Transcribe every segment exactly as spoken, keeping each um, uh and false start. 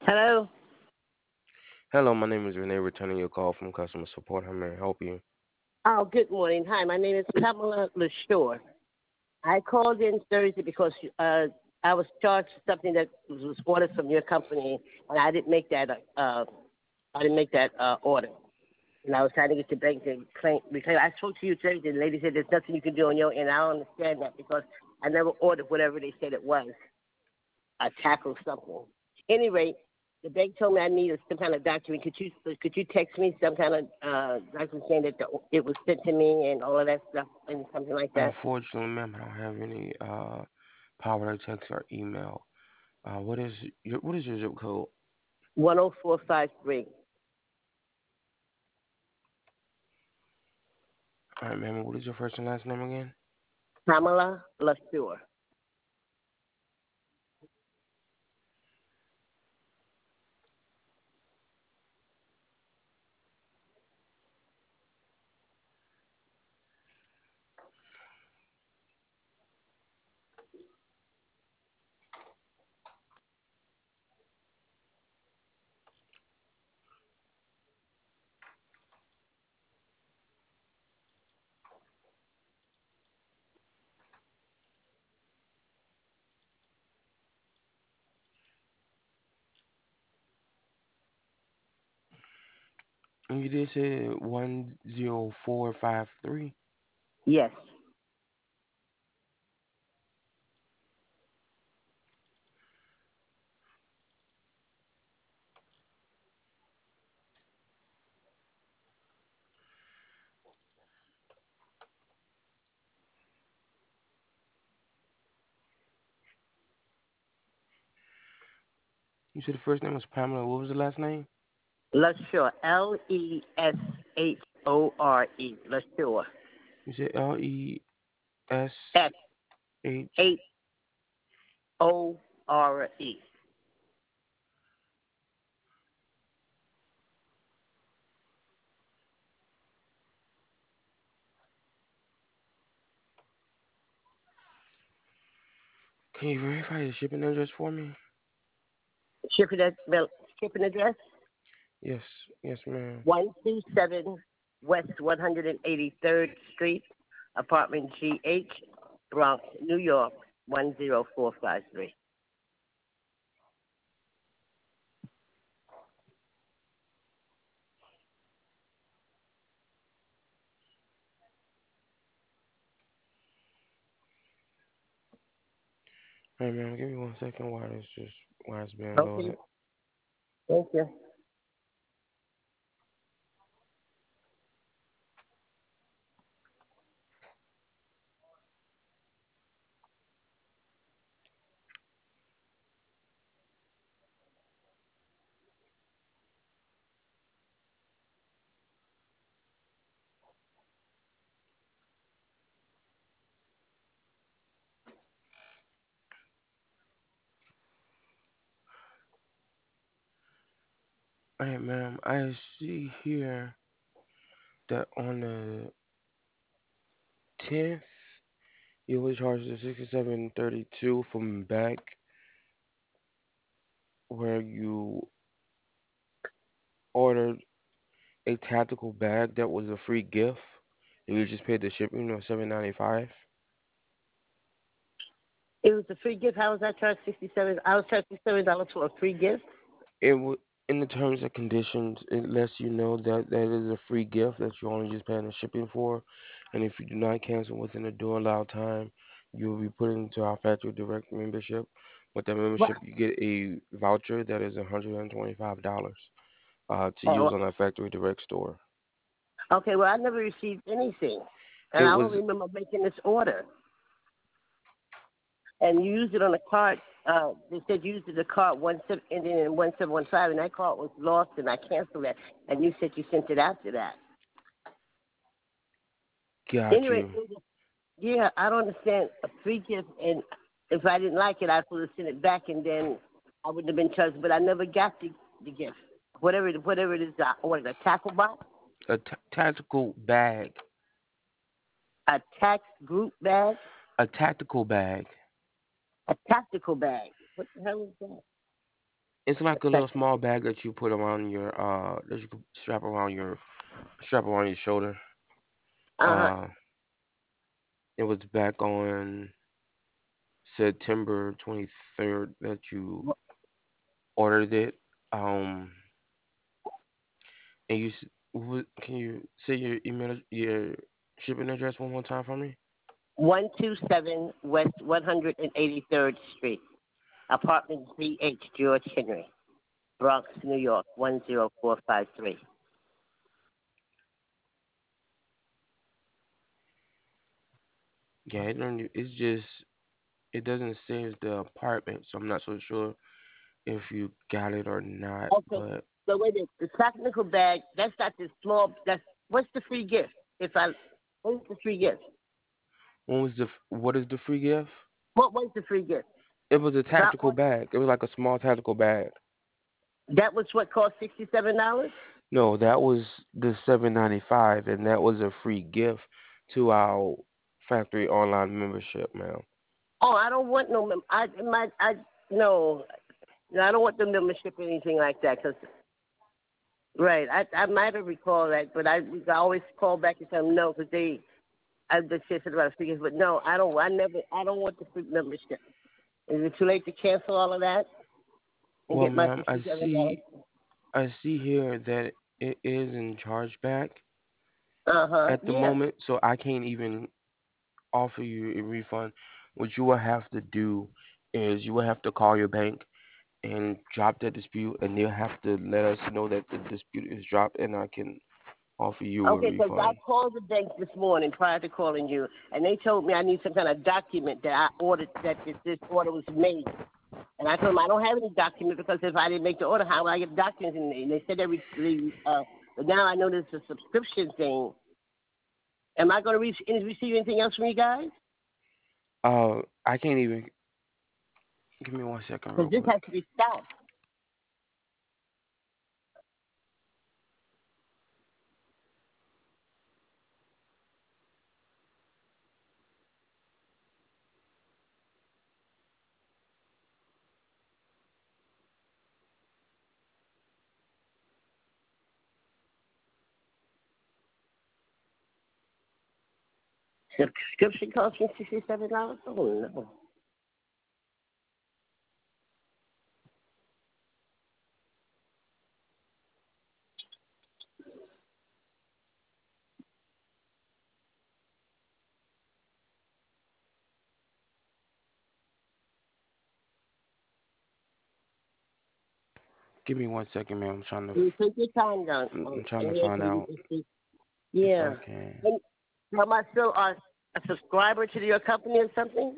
Hello. Hello, my name is Renee, returning your call from customer support. How may I help you? Oh, good morning. Hi, my name is Pamela LaShore. I called in Thursday because uh, I was charged something that was ordered from your company, and I didn't make that. Uh, I didn't make that uh, order, and I was trying to get the bank to claim because I spoke to you Thursday. The lady said there's nothing you can do on your end. I don't understand that because I never ordered whatever they said it was. A tackle something. Anyway, the bank told me I needed some kind of document. Could you could you text me some kind of uh, document saying that the, it was sent to me and all of that stuff and something like that? Unfortunately, ma'am, I don't have any uh power to text or email. Uh, what is your what is your zip code? One zero four five three. All right, ma'am. What is your first and last name again? Pamela LaSure. And you did say one zero four five three. Yes. You said the first name was Pamela. What was the last name? LaSure. L E S H O R E. LaSure. You said L E S S H. H O R E. Can you verify the shipping address for me? Shipping ad- well, shipping address Yes, yes, ma'am. one two seven West one hundred eighty third Street, apartment G H, Bronx, New York one zero four five three. Hey, ma'am, give me one second while it's just while it's being Okay. loaded. Thank you. All right, ma'am. I see here that on the tenth, you were charged the sixty-seven thirty-two from back where you ordered a tactical bag that was a free gift. And you just paid the shipping of seven ninety-five. It was a free gift. How was I charged sixty seven? I was charged sixty seven dollars for a free gift. It w- in the terms and conditions, it lets you know that that is a free gift that you're only just paying the shipping for, and if you do not cancel within the door allowed time, you will be put into our factory direct membership. With that What? membership, you get a voucher that is one hundred and twenty-five dollars uh, to use Oh, on our factory direct store. okay. Well, I never received anything, and It I was don't remember making this order. And you used it on a card. Uh, they said you used it the card one seven ending in one seven one five, and that card was lost, and I canceled that. And you said you sent it after that. got Anyway, you. yeah, I don't understand a free gift, and if I didn't like it, I would have sent it back, and then I wouldn't have been charged. But I never got the the gift, whatever it, whatever it is. I ordered a tackle box, A t- tactical bag. a tax group bag, A tactical bag. a tactical bag. What the hell is that? It's like a little Protect. small bag that you put around your uh that you could strap around your strap around your shoulder. Uh huh. Uh, it was back on September twenty-third that you ordered it. Um, and you s- what, can you say your email your shipping address one more time for me? one two seven West one hundred eighty-third Street, apartment Z H, George Henry, Bronx, New York, one zero four five three. Yeah, it don't, it's just it doesn't say the apartment, so I'm not so sure if you got it or not. Okay. But So wait a minute. The technical bag, that's not the small, that's, what's the free gift? If I, what's the free gift? when was the f- what is the free gift? What was the free gift? It was a If I tactical ordered, bag. It was like a small tactical bag. that was what cost sixty-seven dollars. No, that was the seven ninety five, and that was a free gift to our factory online membership, ma'am. Oh, I don't want no, mem- I, my, I, no, no, I don't want the membership or anything like that. Cause, right, I, I might have recalled that, but I, I always call back and tell them no, because they, I've been saying about free gifts, but no, I don't, I never, I don't want the free membership. Is it too late to cancel all of that and Well, get my ma'am, I sixty-seven dollars? see I see here that it is in chargeback Uh huh. at the Yeah. moment, so I can't even offer you a refund. What you will have to do is you will have to call your bank and drop that dispute, and they'll have to let us know that the dispute is dropped, and I can offer you a Okay, because I refund. called the bank this morning prior to calling you, and they told me I need some kind of document that I ordered, that this, this order was made. And I told them I don't have any document because if I didn't make the order, how would I get documents? And they, and they said they, re- they uh, but now I know there's a subscription thing. Am I going to re- receive anything else from you guys? Uh, I can't even give me one second, real Because this has quick. to be stopped. Subscription cost me sixty-seven dollars. Oh no. Give me one second, man. I'm trying to You f- take your time down. I'm Oh, I'm trying I'm to here find for you. out It's just- if I Yeah. can. And am I still a, a subscriber to your company or something?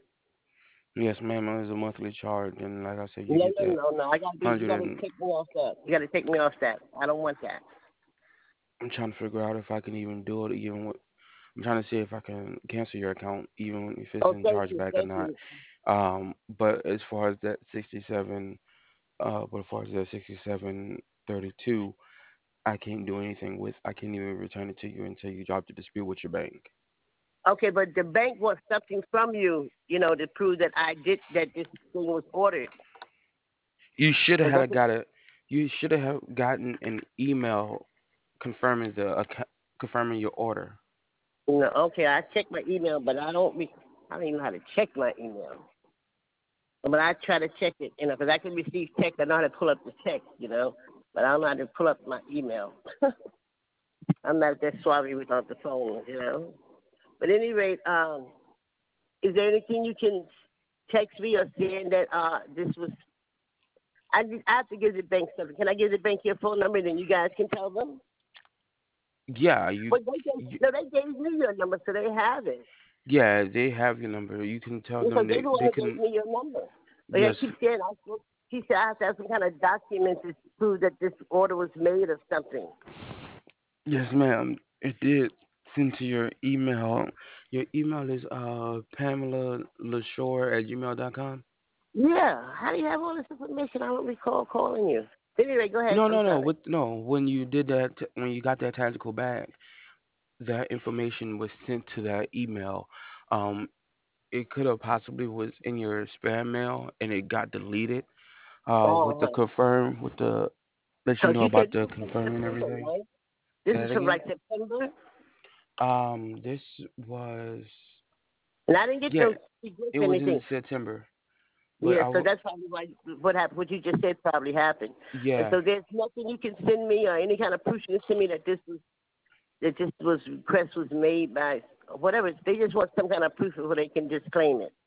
Yes, ma'am. It's a monthly charge, and like I said, you No, get no, that no, no. I gotta be. You hundred gotta and. take me off that. You gotta take me off that. I don't want that. I'm trying to figure out if I can even do it. Even with, I'm trying to see if I can cancel your account, even if it's Oh, in thank you, chargeback or thank not. you. Um, but as far as that sixty-seven, uh, but as far as that sixty-seven thirty-two, I can't do anything with. I can't even return it to you until you drop the dispute with your bank. Okay, but the bank wants something from you, you know, to prove that I did that this thing was ordered. You should have Cause had a that's got a. You should have gotten an email confirming the acc- confirming your order. you know. Okay, I check my email, but I don't. Re- I don't even know how to check my email. But I try to check it, you know, because I can receive text. I know how to pull up the text, you know, but I don't know how to pull up my email. I'm not that savvy without the phone, you know. But at any rate, um, is there anything you can text me or saying that uh, this was? I, just, I have to give the bank something. Can I give the bank your phone number and then you guys can tell them? Yeah, you, But they gave, you no, they gave me your number, so they have it. yeah, they have your number. You can tell Because them they they the one they who gave can. me your number. But they Yes, keep saying, I, he said I have to have some kind of document to prove that this order was made or something. yes, ma'am. It did send to your email. Your email is uh Pamela Lashore at gmail dot com. Yeah. How do you have all this information? I don't recall calling you. Anyway, go ahead. No, I'm no, no. sorry. With no, when you did that, t- when you got that tactical bag, that information was sent to that email. Um, it could have possibly was in your spam mail and it got deleted. Uh, with the Uh-huh. confirm, with the let you Because know you said about this the is from confirming and September, everything. right? Say This is that from again. like September, Um, this was and I didn't get yeah, those free gifts it or was in anything. September, but Yeah, I so will. that's probably why what happened. What you just said probably happened. And Yeah. so there's nothing you can send me or any kind of proof you can send me that this was that this was request was made by whatever. They just want some kind of proof before they can just claim it.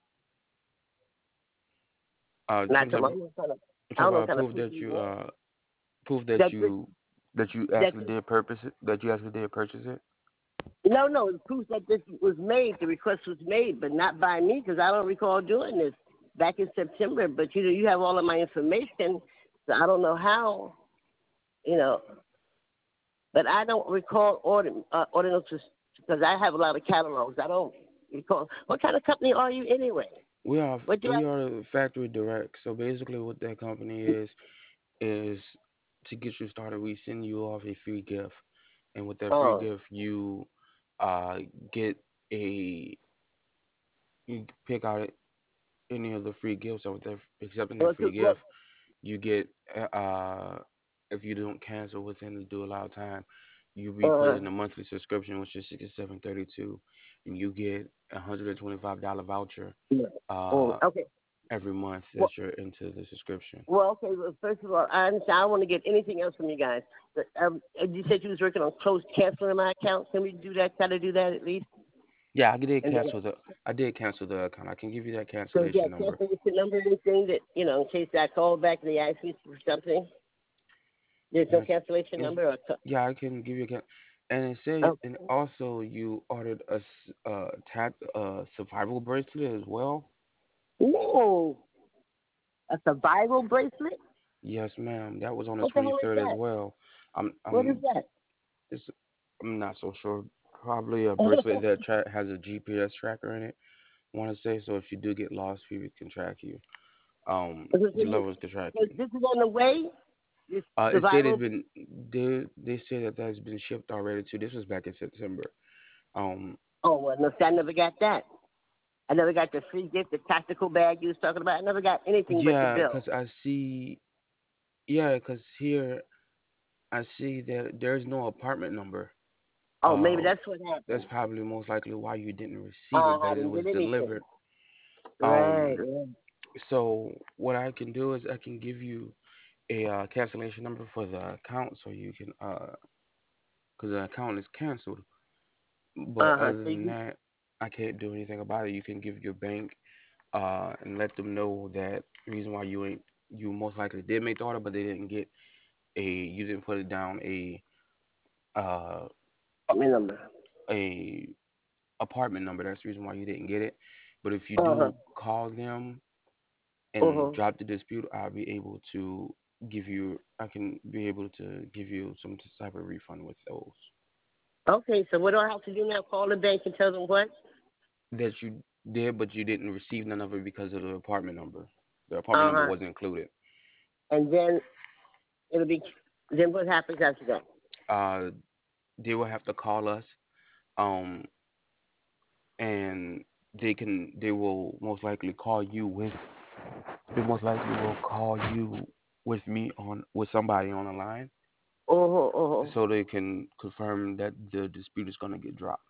Uh, Not some to type I of don't know what kind of I talk don't know what about kind of proof proof that you you want. uh proof that That this you that you that actually this did purpose it, that you actually did purchase it. no no the proof that this was made. The request was made, but not by me because I don't recall doing this back in September. But you know you have all of my information, so I don't know how you know. But I don't recall order uh, ordinances because I have a lot of catalogs. I don't recall. What kind of company are you anyway? We are What do we I? are the factory direct. So basically, what that company is is to get you started. We send you off a free gift, and with that free Oh, gift, you uh get a you pick out any of the free gifts. So with that, accepting that what? free What? gift, you get uh if you don't cancel within the due allowed time, you'll be put Uh, in a monthly subscription, which is sixty seven thirty two, and you get a hundred and twenty five dollar voucher yeah. Oh, uh okay. every month that Well, you're into the subscription. well, okay. Well, first of all, I understand. I don't want to get anything else from you guys. But, um, and you said you was working on close canceling my account. Can we do that? Try to do that at least. Yeah, I did And then, cancel the I did cancel the account. I can give you that so yeah, cancellation number. cancellation number, anything that you know, in case I call back and they ask me for something. There's no Yes, cancellation yes, number. Or co- yeah, I can give you a can. And it say, oh, and also you ordered a s- uh tap uh survival bracelet as well. no, a survival bracelet. Yes, ma'am. That was on the What the hell is twenty-third as that? well. I'm What is I'm that? it's I'm not so sure. Probably a bracelet that tra- has a G P S tracker in it. Want to say so if you do get lost, people can track you. Um, Is your this, loved ones can track is you. this is on the way. This Uh, it said it's survival. been they they said that that's been shipped already too. This was back in September. Um, Oh well, no, see, I never got that. I never got the free gift, the tactical bag you was talking about. I never got anything but the yeah, bill. 'cause I see yeah, 'cause here I see that there's no apartment number. Oh, maybe Uh, that's what that's happened. probably most likely why you didn't receive Uh, it, I but it didn't was get anything. delivered. Right. Um, Right. so what I can do is I can give you a uh, cancellation number for the account so you can uh, because the account is canceled. But Uh huh. other So than you, that, I can't do anything about it. You can give your bank uh and let them know that the reason why you ain't you most likely did make the order, but they didn't get a you didn't put it down a uh got me number. a apartment number. That's the reason why you didn't get it. But if you Uh huh. do call them Uh and huh. drop the dispute, I'll be able to give you I can be able to give you some type of refund with those. Okay. So what do I have to do now? Call the bank and tell them what? That you did, but you didn't receive none of it because of the apartment number. The apartment Uh number huh. wasn't included. And then it'll be. Then what happens after that? Uh, they will have to call us, um, and they can they will most likely call you with they most likely will call you with me on with somebody on the line, Uh huh. Uh huh. so they can confirm that the dispute is going to get dropped.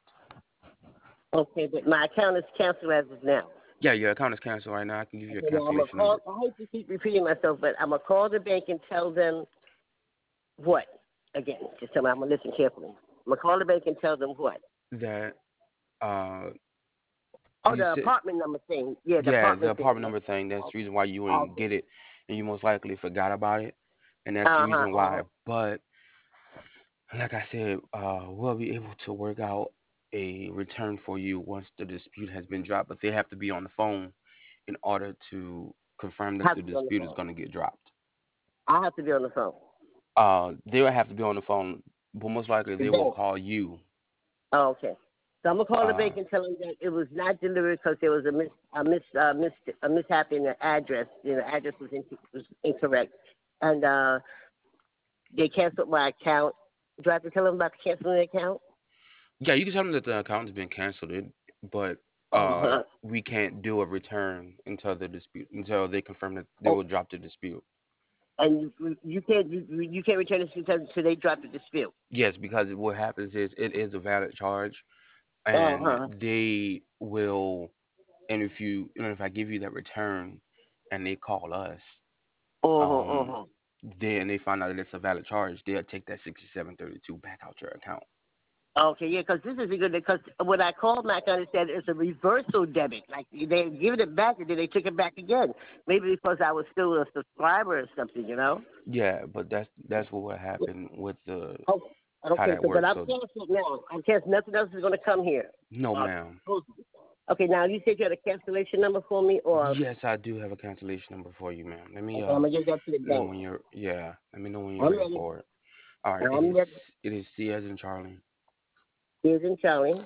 Okay, but my account is canceled as of now. Yeah, your account is canceled right now. I can give you a Okay, now I'm gonna cancellation call. number. I hate to keep repeating myself, but I'm gonna call the bank and tell them what? Again, just tell me. I'm gonna listen carefully. I'm gonna call the bank and tell them what? That uh, Oh, you the said apartment number thing. Yeah, the yeah, the apartment thing. apartment number thing. That's the reason why you didn't Okay. get it, and you most likely forgot about it, and that's the Uh huh. reason Uh why. huh. But like I said, uh, we'll be able to work out a return for you once the dispute has been dropped, but they have to be on the phone in order to confirm that Have the to be on the dispute is phone. going to get dropped. I have to be on the phone. Uh, they will have to be on the phone, but most likely The they will bank. call you. Oh, okay. So I'm gonna call the Uh, bank and tell them that it was not delivered because there was a mis a mis uh, mis a mishap in the address. You know, the address was, in, was incorrect, and uh, they canceled my account. Do I have to tell them about canceling the account? yeah, you can tell them that the account has been canceled, it- but uh, Uh-huh. we can't do a return until the dispute until they confirm that they Oh, will drop the dispute. and you, you can't you, you can't return this until until they drop the dispute. Yes, because what happens is it is a valid charge, Uh and huh. they will. And if you, you know, if I give you that return, and they call us, Uh huh. Uh um, huh. then they find out that it's a valid charge, they'll take that sixty-seven thirty-two back out your account. Okay, yeah, because this is a good. Because when I called Mac, I understand it's a reversal debit. Like they give it back and then they took it back again. Maybe because I was still a subscriber or something, you know. Yeah, but that's that's what will happen with the Oh, how okay. that So, but works. I'm So canceled now. I'm canceled. Nothing else is going to come here. no, Uh, ma'am. okay, now you said you had a cancellation number for me, or Yes, I do have a cancellation number for you, ma'am. Let me okay, uh I'm gonna give that to the know bank. when you're yeah. Let me know when you're I'm ready ready. for it. All right, it I'm is ready. it is C as in Charlie. Here's in Charlie.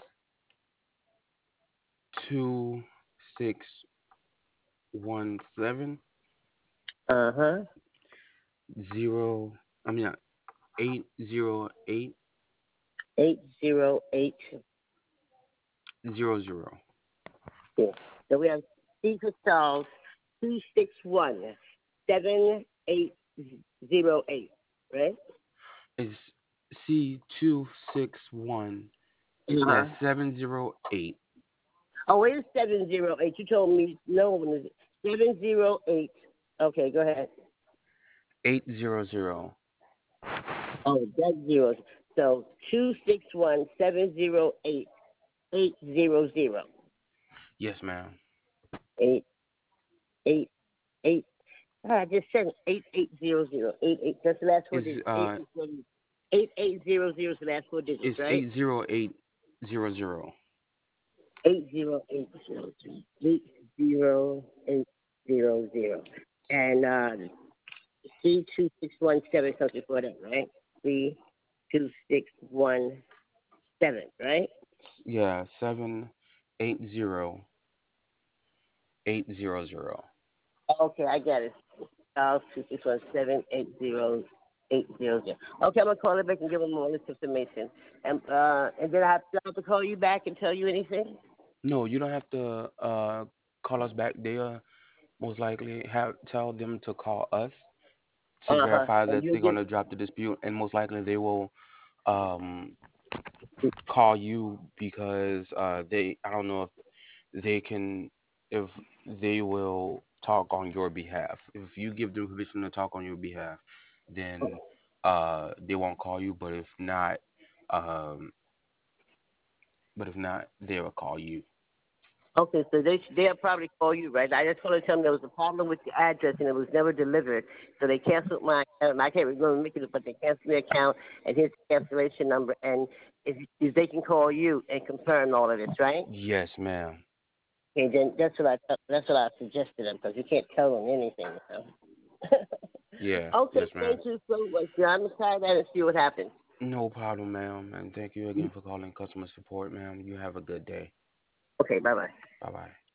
Two six one seven Uh huh. zero. I mean uh, eight zero eight Eight zero eight. zero zero. Yeah. So we have Secret Charles two six one seven eight zero eight. Right. It's C two six one Uh huh. slash seven zero eight Oh, it's seven zero eight. You told me no one is seven zero eight. Okay, go ahead. eight zero zero. Oh, that's zeros. So two six one seven zero eight eight zero zero Yes, ma'am. eight eight eight. Ah, I just said eight eight zero zero eight eight. That's the last four Is digits. Eight uh eight zero eight eight zero zero is the last four digits, it's right? eight zero eight zero zero. Eight zero eight zero zero eight zero eight zero zero. And uh, C two six one seven something for that, right? C two six one seven, right? Yeah, seven eight zero eight zero zero. Okay, I got it. Uh, two six one seven eight zero eight zero zero. Okay, I'm gonna call it back and give them all this information, and uh, and then I have, to, I have to call you back and tell you anything. No, you don't have to uh call us back. They'll most likely have tell them to call us to Uh huh. verify And that you they're give. gonna drop the dispute, and most likely they will um call you because uh they I don't know if they can if they will talk on your behalf. If you give them permission to talk on your behalf, then uh they won't call you. But if not, um but if not, they will call you. Okay, so they they'll probably call you, right? I just want to tell them there was a problem with the address and it was never delivered, so they canceled my account. I can't remember making it, but they canceled the account and his cancellation number, and if, if they can call you and confirm all of this, right? Yes, ma'am. Okay, then that's what I that's what I suggested them because you can't tell them anything. You know? Yeah, Okay, yes, ma'am. thank you so much. Yeah, I'm excited and see what happens. No problem, ma'am. And thank you again for calling customer support, ma'am. You have a good day. Okay, bye bye. Bye bye.